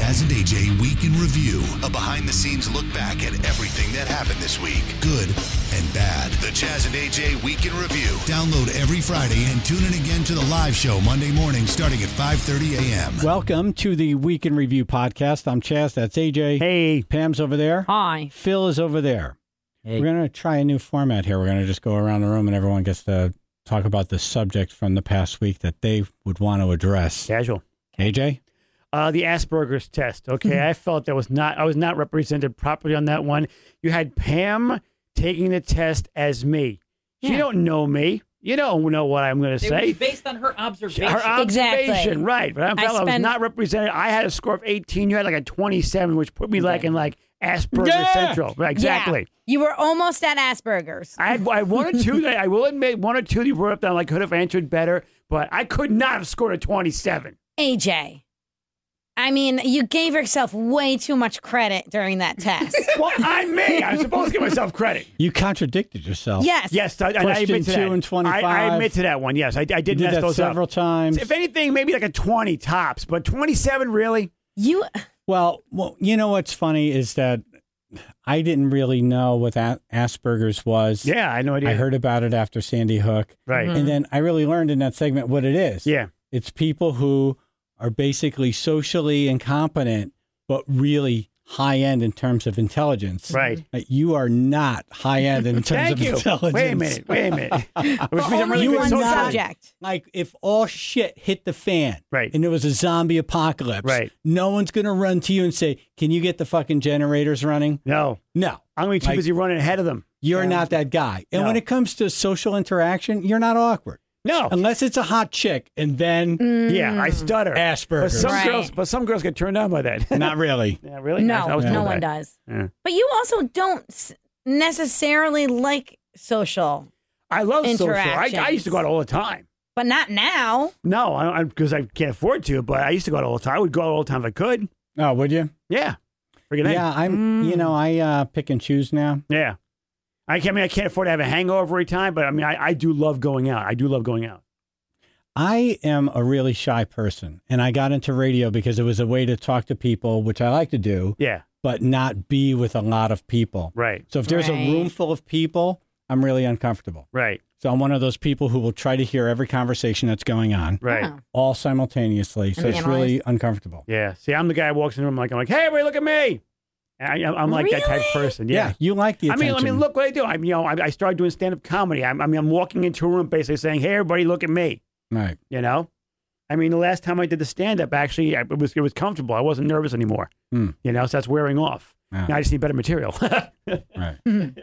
Chaz and AJ Week in Review, a behind-the-scenes look back at everything that happened this week, good and bad. The Chaz and AJ Week in Review. Download every Friday and tune in again to the live show Monday morning starting at 5:30 a.m. Welcome to the Week in Review podcast. I'm Chaz. That's AJ. Hey. Pam's over there. Hi. Phil is over there. Hey. We're going to try a new format here. We're going to just go around the room and everyone gets to talk about the subject from the past week that they would want to address. Casual. AJ? The Asperger's test. Okay, I felt I was not represented properly on that one. You had Pam taking the test as me. She Yeah. don't know me. You don't know what I'm going to It say. was based on her observation. Her observation, Exactly. right? But I felt I was not represented. I had a score of 18. You had like a 27, which put me like in like Asperger's Central. Right, exactly. Yeah. You were almost at Asperger's. I had one or two that I will admit, one or two that you brought up that I could have answered better, but I could not have scored a 27. AJ, I mean, you gave yourself way too much credit during that test. Well, I'm me. I'm supposed to give myself credit. You contradicted yourself. Yes. Yes, I Question admit to 2 that. and 25. I admit to that one. Yes, I did You did mess that those several up. times. If anything, maybe like a 20 tops, but 27 really? You. Well, you know what's funny is that I didn't really know what Asperger's was. Yeah, I had no idea. I heard about it after Sandy Hook. Right. And then I really learned in that segment what it is. Yeah. It's people who are basically socially incompetent, but really high end in terms of intelligence. Right. You are not high end in terms Thank of you. intelligence. Wait a minute. Which means I'm really Only good one social. subject. Like if all shit hit the fan, Right. and there was a zombie apocalypse, Right. no one's going to run to you and say, "Can you get the fucking generators running?" No, No. I'm going to be too Like- busy running ahead of them. You're not that guy. And No. when it comes to social interaction, you're not awkward. No. Unless it's a hot chick, and then Yeah, I stutter. Asperger's. But some girls get turned on by that. Not really. Yeah, really? No, I was no told one that. does. Yeah. But you also don't necessarily like social, I love social. I Interactions. used to go out all the time. but not now. No, because I can't afford to, but I used to go out all the time. I would go out all the time if I could. Oh, would you? Yeah. Freaking Yeah, I pick and choose now. Yeah. I can't afford to have a hangover every time, but I mean, I do love going out. I do love going out. I am a really shy person, and I got into radio because it was a way to talk to people, which I like to do, Yeah. but not be with a lot of people. Right. So if there's a Right. room full of people, I'm really uncomfortable. Right. So I'm one of those people who will try to hear every conversation that's going on, Right. Oh. all simultaneously. So And it's analyze. really uncomfortable. Yeah. See, I'm the guy who walks in the room like, hey, everybody, look at me. And I'm like that type of person. Yeah. You like the attention. I mean, look what I do. I started doing stand-up comedy. I'm walking into a room basically saying, hey, everybody, look at me. Right. You know? I mean, the last time I did the stand-up, actually, it was comfortable. I wasn't nervous anymore. Hmm. You know, so that's wearing off. Yeah. Now I just need better material. Right.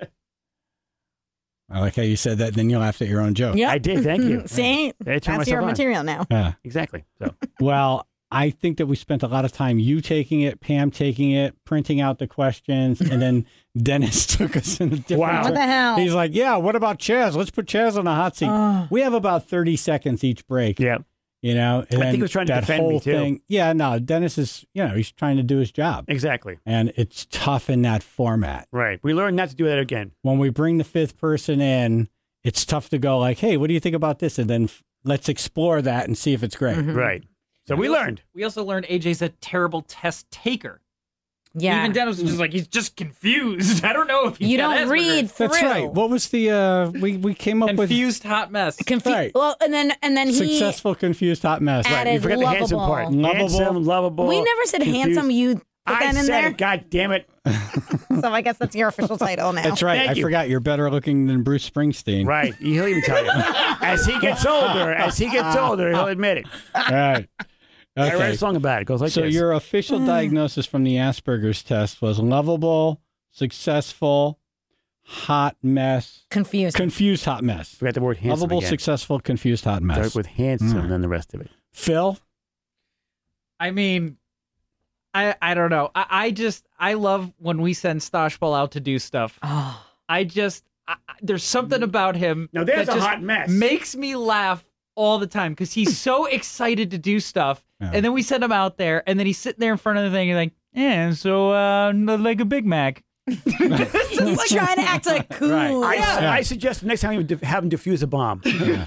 I like how you said that, then you laughed at your own joke. Yep. I did, thank you. See, I turned that's myself your on. material now. Yeah. Exactly. So Well, I think that we spent a lot of time, you taking it, Pam taking it, printing out the questions, and then Dennis took us in a different Wow. What the hell? He's like, yeah, what about Chaz? Let's put Chaz on the hot seat. We have about 30 seconds each break. yeah. You know, and I think then he was trying to that defend whole me, too. thing. Yeah, no, Dennis is, he's trying to do his job. Exactly. And it's tough in that format. Right. We learned not to do that again. When we bring the fifth person in, it's tough to go like, hey, what do you think about this? And then let's explore that and see if it's great. Right. So we learned. We also learned AJ's a terrible test taker. Yeah. Even Dennis was just like, he's just confused. I don't know if he's You got don't Asperger's. read through. That's right. What was the, we came up with Confused hot mess. Right. Well, and then he successful, confused, hot mess. Added You forgot the handsome lovable. part. Lovable. Handsome, lovable. We never said confused. handsome. You put I that in said there. it. God damn it. So I guess that's your official title now. That's right. Thank I you. forgot you're better looking than Bruce Springsteen. Right. He'll even tell you. As he gets older, he'll admit it. All right. I write Okay. a song about it. It goes like So this. your official diagnosis from the Asperger's test was lovable, successful, hot mess, Confused. confused hot mess. Forgot the word handsome Lovable, again. successful, confused hot mess. Start with handsome, then the rest of it. Phil? I mean, I don't know. I love when we send Stoshball out to do stuff. Oh. There's something about him Now, there's that a just hot mess. makes me laugh all the time because he's so excited to do stuff. Yeah. And then we send him out there, and then he's sitting there in front of the thing, and like, yeah, so like a Big Mac. He's trying to act like cool. Right. I suggest the next time you have him defuse a bomb.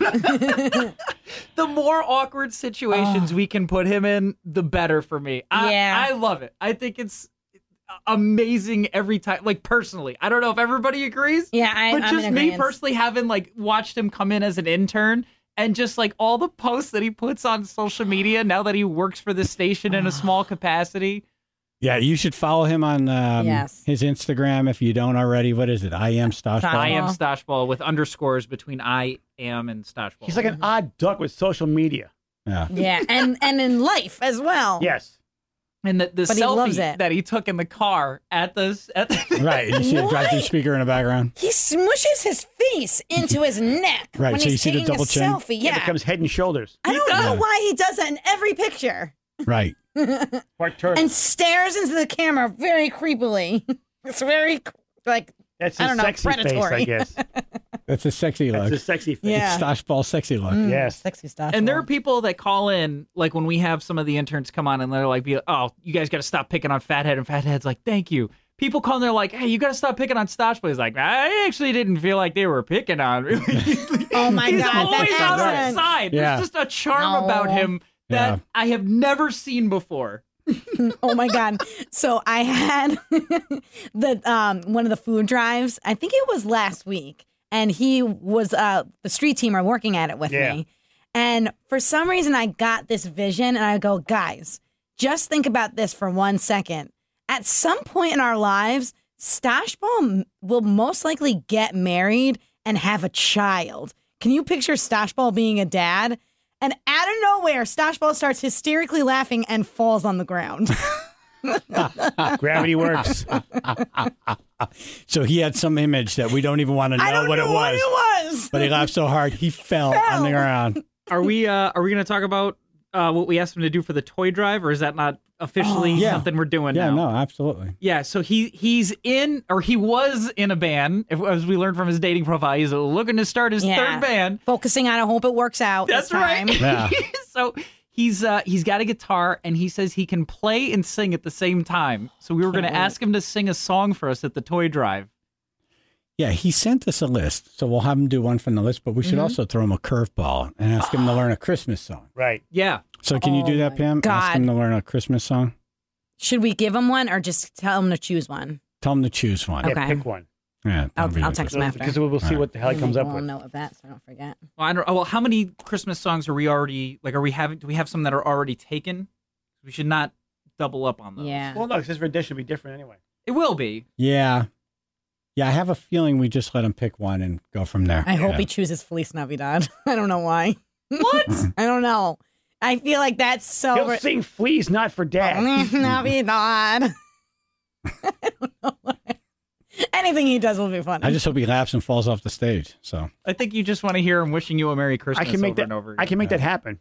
The more awkward situations we can put him in, the better for me. I love it. I think it's amazing every time. Like, personally, I don't know if everybody agrees. Yeah, but I'm just in me agreement. personally, having like watched him come in as an intern. And just like all the posts that he puts on social media now that he works for the station in a small capacity. Yeah, you should follow him on his Instagram if you don't already. What is it? I am Stoshball. I am Stoshball with underscores between I am and Stoshball. He's like an odd duck with social media. Yeah. Yeah, and in life as well. Yes. And the But he loves selfie it. that he took in the car at the Right. You see the drive-through speaker in the background. He smushes his face into his neck Right, when so you he's see the taking double a chin? selfie. It Yeah. becomes Head and Shoulders. I don't know why he does that in every picture. Right. Part turtle. And stares into the camera very creepily. It's very, like, That's I his don't know, sexy face, predatory. I guess. That's a sexy That's look. his sexy face. Yeah. Stoshball sexy look. Yes. sexy stuff. And there are people that call in, like when we have some of the interns come on and they're like, oh, you guys got to stop picking on Fathead. And Fathead's like, thank you. People call and they're like, hey, you got to stop picking on Stoshball. He's like, I actually didn't feel like they were picking on me. Oh my He's God, always that on our accent. side. Yeah. There's just a charm No. about him that Yeah. I have never seen before. Oh my God. So I had one of the food drives, I think it was last week, and he was the street team are working at it with me. And for some reason I got this vision and I go, guys, just think about this for 1 second. At some point in our lives, Stoshball will most likely get married and have a child. Can you picture Stoshball being a dad? And out of nowhere, Stoshball starts hysterically laughing and falls on the ground. Gravity works. So he had some image that we don't even want to know, I don't what know it was. what it was. But he laughed so hard, he fell on the ground. Are we going to talk about what we asked him to do for the toy drive, or is that not officially Yeah. something we're doing Yeah, now? no, absolutely. Yeah, so he was in a band. As we learned from his dating profile, he's looking to start his Yeah. third band. Focusing on, I hope it works out. That's this time. right. Yeah. So he's got a guitar, and he says he can play and sing at the same time. So we were going to ask him to sing a song for us at the toy drive. Yeah, he sent us a list, so we'll have him do one from the list, but we should also throw him a curveball and ask him to learn a Christmas song. Right. Yeah. So can you do that, Pam? Ask God. him to learn a Christmas song? Should we give him one or just tell him to choose one? Tell him to choose one. Okay. Yeah, pick one. Yeah, I'll that'd be text good. him after. Because we'll see what the hell he comes up We'll with. know of that, so I don't forget. Well, I don't. Well, how many Christmas songs are we already like? Do we have some that are already taken? We should not double up on those. Yeah. Well, no, because his rendition will be different anyway. It will be. Yeah. Yeah, I have a feeling we just let him pick one and go from there. I hope Yeah. he chooses Feliz Navidad. I don't know why. What? I don't know. I feel like that's so. He'll sing Fleas Not for Dad. Navidad. I don't know why. Anything he does will be funny. I just hope he laughs and falls off the stage. So I think you just want to hear him wishing you a Merry Christmas I can make over that. and over again. I can make that happen.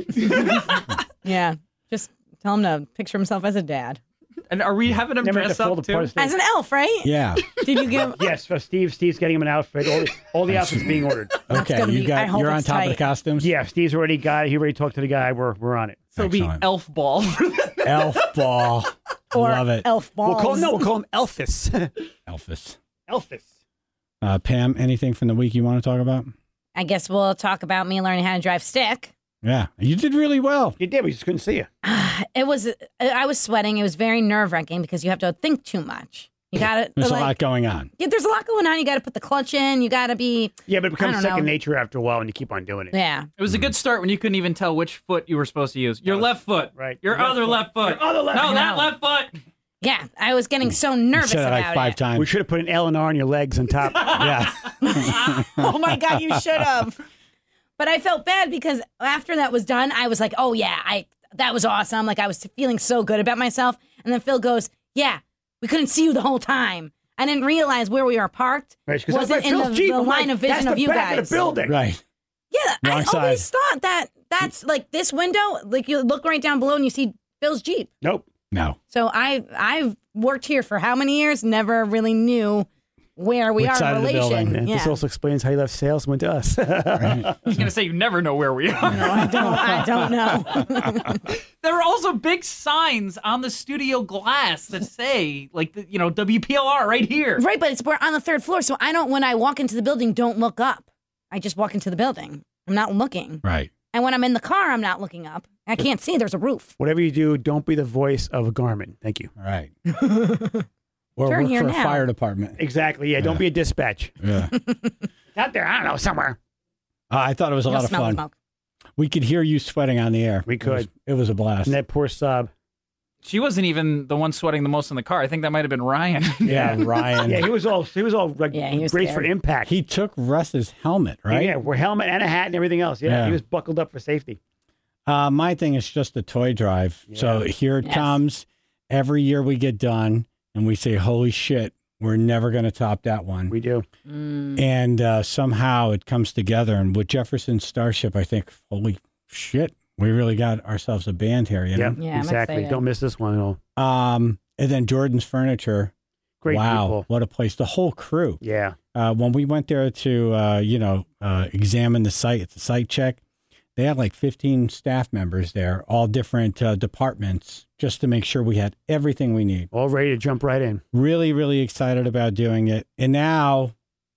Yeah. Just tell him to picture himself as a dad. And are we having him Never had dress to fold up apart too? his face. As an elf, right? yeah. Did you give Yes, for Steve's getting him an outfit. All the outfits being ordered. Okay, gonna you be- I got hope you're on it's top of the tight. costumes? Yeah, Steve's already got it. He already talked to the guy. We're on it. So it'll be Excellent. Elf Ball. Elf ball. or Love it. elf balls? We'll call him Elphys. Elphys. Elphys. Pam, anything from the week you want to talk about? I guess we'll talk about me learning how to drive stick. Yeah, you did really well. You did. We just couldn't see you. I was sweating. It was very nerve wracking because you have to think too much. You got to. There's a lot going on. Yeah, there's a lot going on. You got to put the clutch in. You got to be. Yeah, but it I becomes don't second know. nature after a while when you keep on doing it. Yeah. It was a good start when you couldn't even tell which foot you were supposed to use. Your left foot. Right. Your Left other foot. left foot. Your other left No, foot. that left foot. Yeah. I was getting so You nervous said it about like 5 it. times. We should have put an L and R on your legs on top. Yeah. Oh my God, you should have. But I felt bad because after that was done, I was like, oh yeah, that was awesome. Like I was feeling so good about myself. And then Phil goes, yeah, we couldn't see you the whole time. I didn't realize where we were parked Right, she goes, wasn't "That's in Phil's the, Jeep." the I'm line like, of vision "That's of the you back guys. of the building. Right. Yeah, Wrong I side. always thought that's like this window. Like you look right down below and you see Phil's Jeep. Nope. No. So I've worked here for how many years? Never really knew where we Which are side in of the building? relation. And Yeah. this also explains how you left sales and went to us. I was gonna say you never know where we are. No, I don't know. There are also big signs on the studio glass that say, like, WPLR right here. Right, but we're on the 3rd floor, so I don't. When I walk into the building, don't look up. I just walk into the building. I'm not looking. Right. And when I'm in the car, I'm not looking up. I can't see. There's a roof. Whatever you do, don't be the voice of Garmin. Thank you. All right. Or Turn work here for a now. fire department. Exactly. Yeah. Don't be a dispatch. Yeah. Out there, I don't know, somewhere. I thought it was a You'll lot of smell the fun. smoke. We could hear you sweating on the air. We could. It was a blast. And that poor sub. She wasn't even the one sweating the most in the car. I think that might have been Ryan. Yeah, Ryan. Yeah, he was all like Yeah, he was braced for scared. impact. He took Russ's helmet, right? Yeah, we're helmet and a hat and everything else. Yeah, Yeah. he was buckled up for safety. My thing is just a toy drive. So here it Yes. comes. Every year we get done and we say, holy shit, we're never going to top that one. We do. And somehow it comes together. And with Jefferson Starship, I think, holy shit, we really got ourselves a band here, you know? Yep, Yeah, I'm exactly. excited. Don't miss this one at all. And then Jordan's Furniture. Great wow, people. what a place. The whole crew. Yeah. When we went there to, examine the site, it's a site check, they had like 15 staff members there, all different departments, just to make sure we had everything we need. All ready to jump right in. Really, really excited about doing it. And now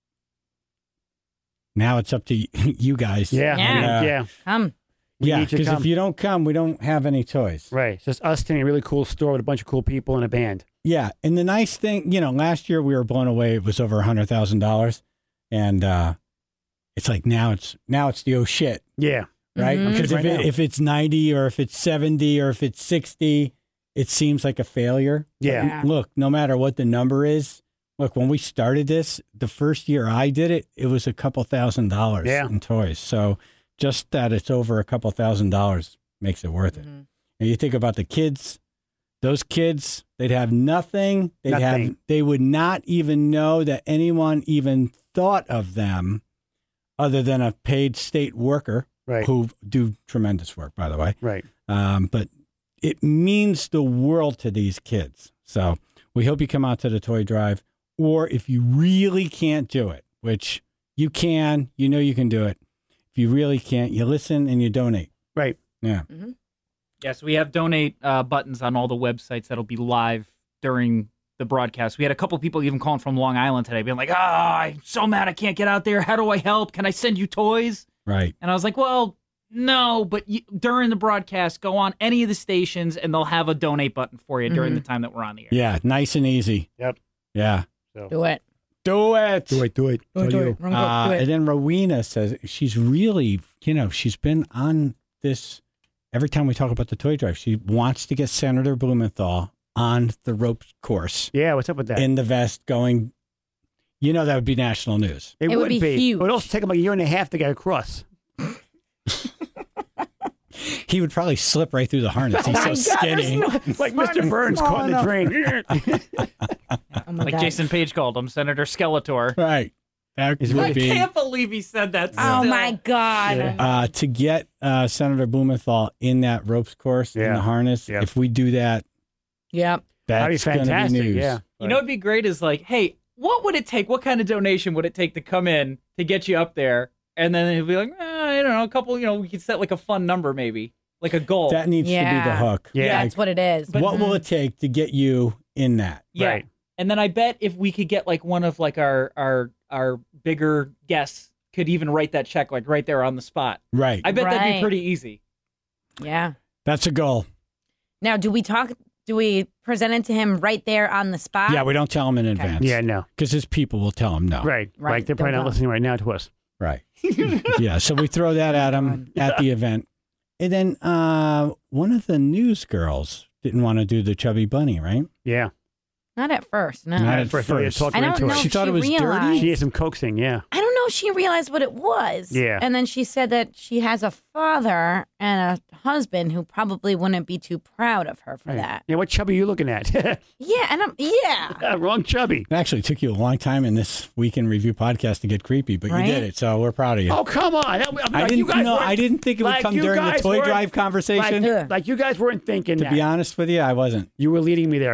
it's up to you guys. Yeah. Yeah. Yeah. Come. Yeah, need you to because come. if you don't come, we don't have any toys. Right. It's just us in a really cool store with a bunch of cool people and a band. Yeah, and the nice thing, last year we were blown away. It was over $100,000, and it's like now it's the oh shit, Yeah. right? Mhm. Because Right now. if it's 90 or if it's 70 or if it's 60, it seems like a failure. Yeah. Look, no matter what the number is, look, when we started this, the first year I did it, it was a couple $1,000 Yeah. in toys. So just that it's over a couple $1,000 makes it worth it. And you think about the kids, those kids, they'd have nothing. Nothing. They would not even know that anyone even thought of them other than a paid state worker Right. who do tremendous work, by the way. Right. But it means the world to these kids. So we hope you come out to the toy drive, or if you really can't do it, which you can, you can do it. If you really can't, you listen and you donate. Right. Yeah. Yes, we have donate buttons on all the websites that'll be live during the broadcast. We had a couple people even calling from Long Island today, being like, I'm so mad I can't get out there. How do I help? Can I send you toys? Right. And I was like, well, no, but during the broadcast, go on any of the stations and they'll have a donate button for you during the time that we're on the air. Yeah. Nice and easy. Yep. Yeah. Do it. Do it. Do it. Do it. Do it. Do And it. then Rowena says she's really, she's been on this every time we talk about the toy drive. She wants to get Senator Blumenthal on the ropes course Yeah. What's up with that? in the vest going, that would be national news. It would be huge. It would also take him like a year and a half to get across. He would probably slip right through the harness. He's so skinny. Like Mr. Burns caught in the drain. Oh my Like God. Jason Page called him, Senator Skeletor. Right. That Is it would I be can't believe he said that. Oh still. my God. to get Senator Blumenthal in that ropes course in Yeah. the harness. Yeah. If we do that, Yep. That'd be that's going to be fantastic. news. Yeah. You know what'd be great is like, hey, what would it take? What kind of donation would it take to come in to get you up there? And then he'll be like, I don't know, a couple, we could set like a fun number maybe, like a goal. That needs to be the Yeah. hook. Yeah. Yeah, that's what it is. What will it take to get you in that? yeah. Right. And then I bet if we could get like one of like our bigger guests could even write that check like right there on the spot. Right. I bet that'd be Right. pretty easy. Yeah. That's a goal. Now, do we present it to him right there on the spot? Yeah, we don't tell him in advance. Yeah. No. Because his people will tell him no. Right. Right. Like they're probably Don't not go. listening right now to us. Right. Yeah, so we throw that at him at the event. And then one of the news girls didn't want to do the Chubby Bunny, right? Yeah. Not at first. No. Not at First, we first. talked I her don't into know. it. She if thought it was dirty? realized. She did some coaxing. Yeah. I don't know if she realized what it was. Yeah. And then she said that she has a father and a husband who probably wouldn't be too proud of her for that. Yeah. What chubby are you looking at? Yeah. And Wrong chubby. It actually took you a long time in this Week in Review podcast to get creepy, but Right? you did it, so we're proud of you. Oh, come on. I didn't think it would come during the toy drive conversation. Yeah. Like you guys weren't thinking To that. be honest with you, I wasn't. You were leading me there.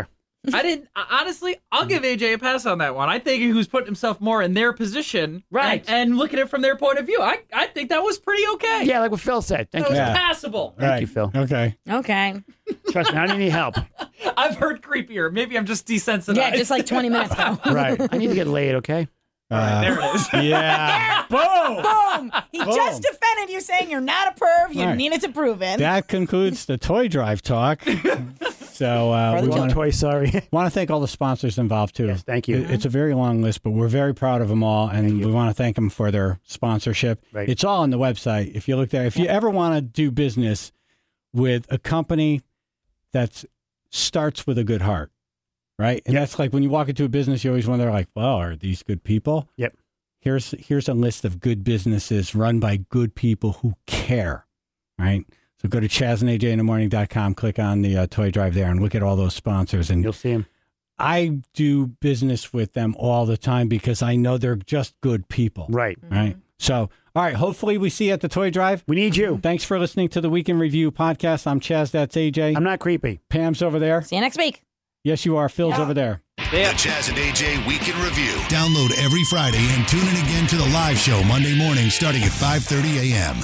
Honestly, I'll give AJ a pass on that one. I think he was putting himself more in their position. Right. And looking at it from their point of view. I think that was pretty okay. Yeah, like what Phil said. Thank That you. was passable. Thank you, Phil. Okay. Okay. Trust me, I don't need any help. I've heard creepier. Maybe I'm just desensitized. Yeah, just like 20 minutes ago. Right. I need to get laid, okay? There it is. Yeah. Boom. Boom. He just defended you saying you're not a perv. You Right. needed to prove it. That concludes the toy drive talk. So we One want toy, sorry. to thank all the sponsors involved too. Yes, thank you. It's a very long list, but we're very proud of them all, and we want to thank them for their sponsorship. Right. It's all on the website. If you look there, if you ever want to do business with a company that starts with a good heart, right? And that's like when you walk into a business, you always wonder, like, well, are these good people? Yep. Here's a list of good businesses run by good people who care, right? So go to ChazandAJinthemorning.com, click on the toy drive there, and look at all those sponsors. And You'll see him. I do business with them all the time because I know they're just good people. Right. Right. So, all right. Hopefully we see you at the toy drive. We need you. Thanks for listening to the Week in Review podcast. I'm Chaz. That's AJ. I'm not creepy. Pam's over there. See you next week. Yes, you are. Phil's over there. The Chaz and AJ Week in Review. Download every Friday and tune in again to the live show Monday morning starting at 5:30 a.m.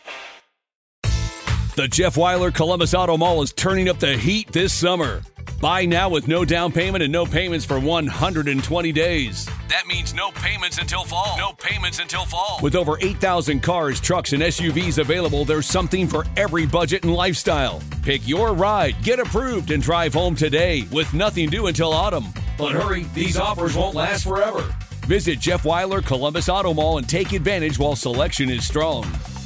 The Jeff Weiler Columbus Auto Mall is turning up the heat this summer. Buy now with no down payment and no payments for 120 days. That means no payments until fall. No payments until fall. With over 8,000 cars, trucks, and SUVs available, there's something for every budget and lifestyle. Pick your ride, get approved, and drive home today with nothing due until autumn. But hurry, these offers won't last forever. Visit Jeff Weiler Columbus Auto Mall and take advantage while selection is strong.